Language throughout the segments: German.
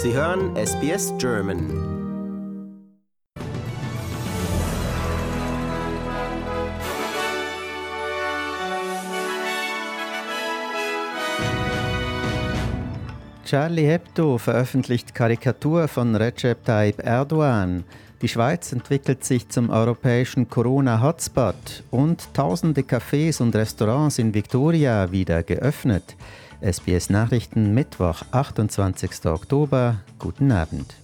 Sie hören SBS German. Charlie Hebdo veröffentlicht Karikatur von Recep Tayyip Erdogan. Die Schweiz entwickelt sich zum europäischen Corona-Hotspot und tausende Cafés und Restaurants in Victoria wieder geöffnet. SBS Nachrichten, Mittwoch, 28. Oktober. Guten Abend.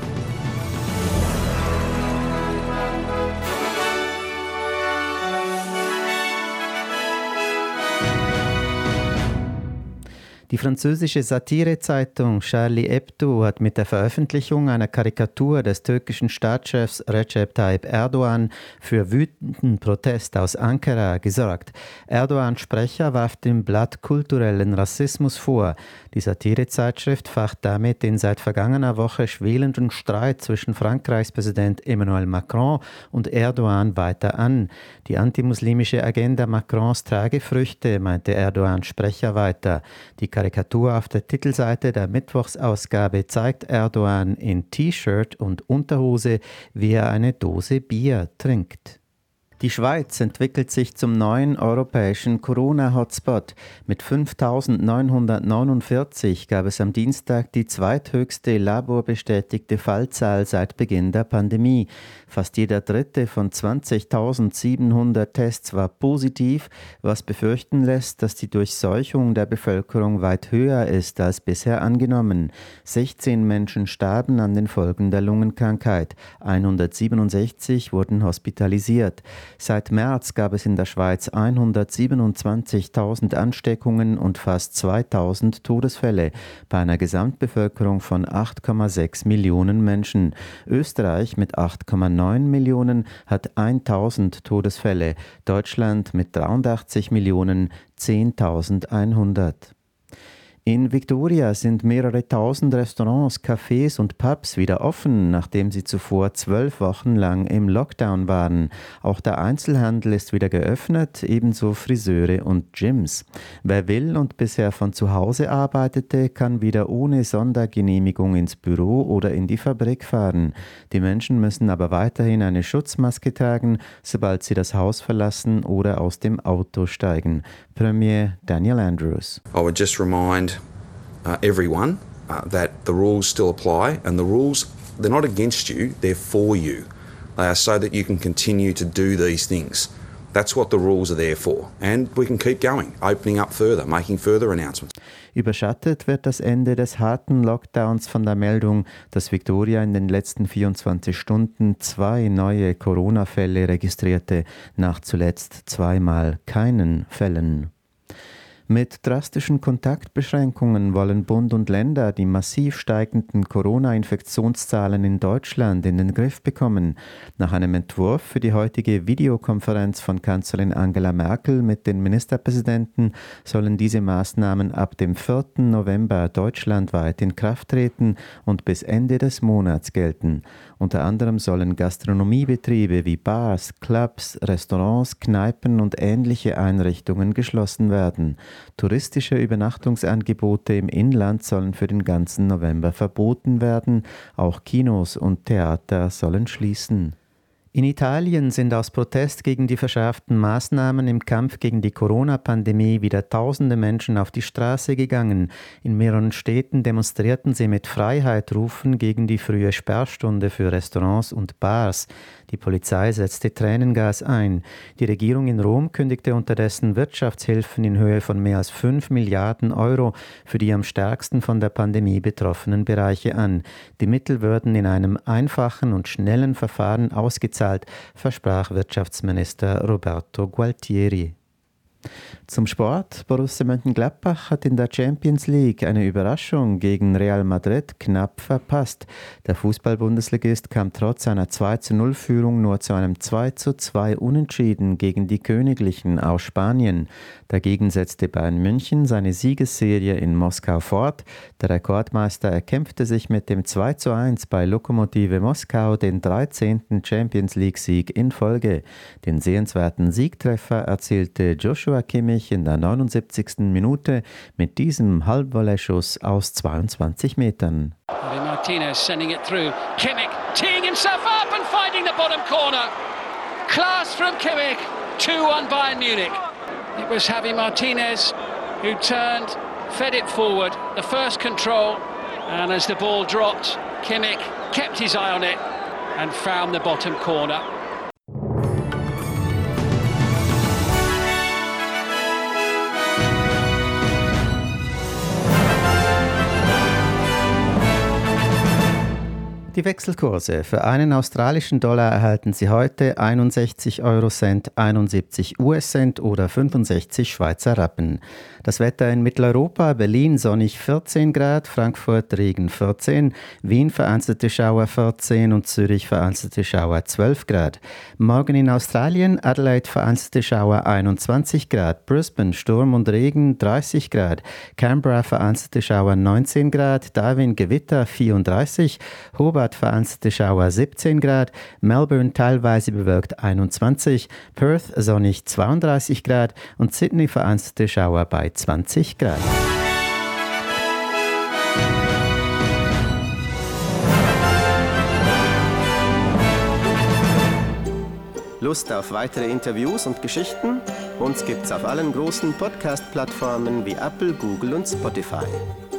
Die französische Satirezeitung Charlie Hebdo hat mit der Veröffentlichung einer Karikatur des türkischen Staatschefs Recep Tayyip Erdogan für wütenden Protest aus Ankara gesorgt. Erdogans Sprecher warf dem Blatt kulturellen Rassismus vor. Die Satirezeitschrift facht damit den seit vergangener Woche schwelenden Streit zwischen Frankreichs Präsident Emmanuel Macron und Erdogan weiter an. Die antimuslimische Agenda Macrons trage Früchte, meinte Erdogans Sprecher weiter. Die Karikatur auf der Titelseite der Mittwochsausgabe zeigt Erdogan in T-Shirt und Unterhose, wie er eine Dose Bier trinkt. Die Schweiz entwickelt sich zum neuen europäischen Corona-Hotspot. Mit 5.949 gab es am Dienstag die zweithöchste laborbestätigte Fallzahl seit Beginn der Pandemie. Fast jeder dritte von 20.700 Tests war positiv, was befürchten lässt, dass die Durchseuchung der Bevölkerung weit höher ist als bisher angenommen. 16 Menschen starben an den Folgen der Lungenkrankheit. 167 wurden hospitalisiert. Seit März gab es in der Schweiz 127.000 Ansteckungen und fast 2.000 Todesfälle bei einer Gesamtbevölkerung von 8,6 Millionen Menschen. Österreich mit 8,9 Millionen hat 1.000 Todesfälle, Deutschland mit 83 Millionen 10.100. In Victoria sind mehrere tausend Restaurants, Cafés und Pubs wieder offen, nachdem sie zuvor 12 Wochen lang im Lockdown waren. Auch der Einzelhandel ist wieder geöffnet, ebenso Friseure und Gyms. Wer will und bisher von zu Hause arbeitete, kann wieder ohne Sondergenehmigung ins Büro oder in die Fabrik fahren. Die Menschen müssen aber weiterhin eine Schutzmaske tragen, sobald sie das Haus verlassen oder aus dem Auto steigen. Premier Daniel Andrews. I would just remind everyone that the rules still apply, and the rules, they're not against you, they're for you, so that you can continue to do these things. That's what the rules are there for. And we can keep going, opening up further, making further announcements. Überschattet wird das Ende des harten Lockdowns von der Meldung, dass Victoria in den letzten 24 Stunden 2 neue Corona-Fälle registrierte, nach zuletzt 2-mal keinen Fällen. Mit drastischen Kontaktbeschränkungen wollen Bund und Länder die massiv steigenden Corona-Infektionszahlen in Deutschland in den Griff bekommen. Nach einem Entwurf für die heutige Videokonferenz von Kanzlerin Angela Merkel mit den Ministerpräsidenten sollen diese Maßnahmen ab dem 4. November deutschlandweit in Kraft treten und bis Ende des Monats gelten. Unter anderem sollen Gastronomiebetriebe wie Bars, Clubs, Restaurants, Kneipen und ähnliche Einrichtungen geschlossen werden. Touristische Übernachtungsangebote im Inland sollen für den ganzen November verboten werden. Auch Kinos und Theater sollen schließen. In Italien sind aus Protest gegen die verschärften Maßnahmen im Kampf gegen die Corona-Pandemie wieder tausende Menschen auf die Straße gegangen. In mehreren Städten demonstrierten sie mit Freiheit-Rufen gegen die frühe Sperrstunde für Restaurants und Bars. Die Polizei setzte Tränengas ein. Die Regierung in Rom kündigte unterdessen Wirtschaftshilfen in Höhe von mehr als 5 Milliarden Euro für die am stärksten von der Pandemie betroffenen Bereiche an. Die Mittel würden in einem einfachen und schnellen Verfahren ausgezahlt, versprach Wirtschaftsminister Roberto Gualtieri. Zum Sport. Borussia Mönchengladbach hat in der Champions League eine Überraschung gegen Real Madrid knapp verpasst. Der Fußball-Bundesligist kam trotz einer 2:0-Führung nur zu einem 2:2 Unentschieden gegen die Königlichen aus Spanien. Dagegen setzte Bayern München seine Siegesserie in Moskau fort. Der Rekordmeister erkämpfte sich mit dem 2:1 bei Lokomotive Moskau den 13. Champions League-Sieg in Folge. Den sehenswerten Siegtreffer erzielte Joshua Kimmich in der 79. Minute mit diesem Halbvolley-Schuss aus 22 Metern. Javi Martinez sending it through. Kimmich teeing himself up and finding the bottom corner. Class from Kimmich, 2-1 Bayern Munich. It was Javi Martinez who turned, fed it forward, the first control, and as the ball dropped, Kimmich kept his eye on it and found the bottom corner. Die Wechselkurse. Für einen australischen Dollar erhalten Sie heute 61 Eurocent, 71 US-Cent oder 65 Schweizer Rappen. Das Wetter in Mitteleuropa: Berlin sonnig 14 Grad, Frankfurt Regen 14, Wien vereinzelte Schauer 14 und Zürich vereinzelte Schauer 12 Grad. Morgen in Australien: Adelaide vereinzelte Schauer 21 Grad, Brisbane Sturm und Regen 30 Grad, Canberra vereinzelte Schauer 19 Grad, Darwin Gewitter 34, Hobart vereinzelte Schauer 17 Grad, Melbourne teilweise bewölkt 21, Perth sonnig 32 Grad und Sydney vereinzelte Schauer bei 20 Grad. Lust auf weitere Interviews und Geschichten? Uns gibt's auf allen großen Podcast-Plattformen wie Apple, Google und Spotify.